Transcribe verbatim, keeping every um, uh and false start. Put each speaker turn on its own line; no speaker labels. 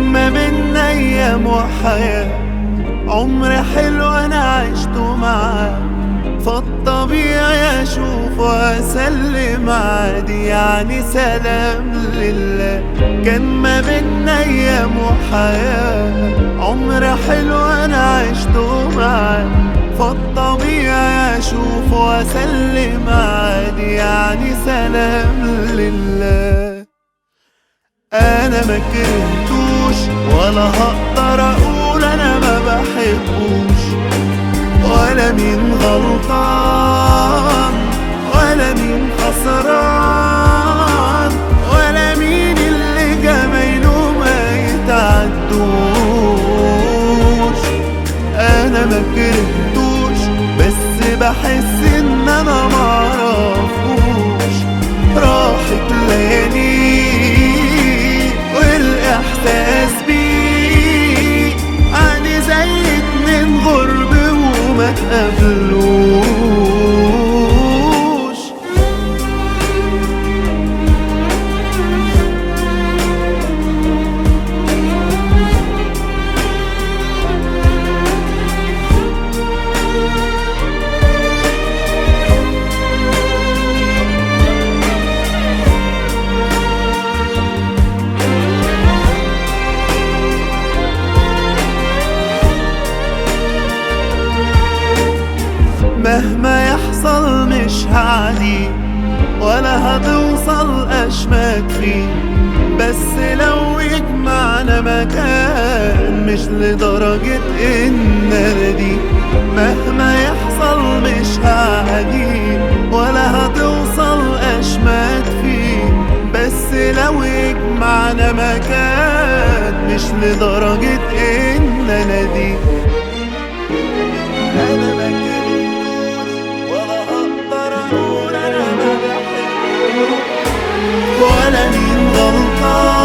كان ما بينا ايام وحياة، عمر حلو انا عشته معاه، فالطبيعي اشوف واسلم عادي يعني سلام لله. كان ما بينا ايام وحياة، عمر حلو انا عشته معاه، فالطبيعي اشوف واسلم عادي يعني سلام لله. انا ما كرهتوش ولا هقدر اقول انا ما بحبوش، ولا مين غلطان ولا مين خسران، ولا مين اللي جمايله ما يتعدوش. انا ما كرهتوش بس بحس ان انا معرفوش، راحت ليالي والاحساس بيه عادي زي اتنين غرب وما تقابلوش. مهما يحصل مش هعدي ولا هتوصل أشماك فيه، بس لو يجمعنا مكان مش لدرجة إن أنادي. مهما يحصل مش هعدي ولا هتوصل أشماك فيه، بس لو يجمعنا مكان مش لدرجة إن أنادي. أنا مكان ولا مين غلطان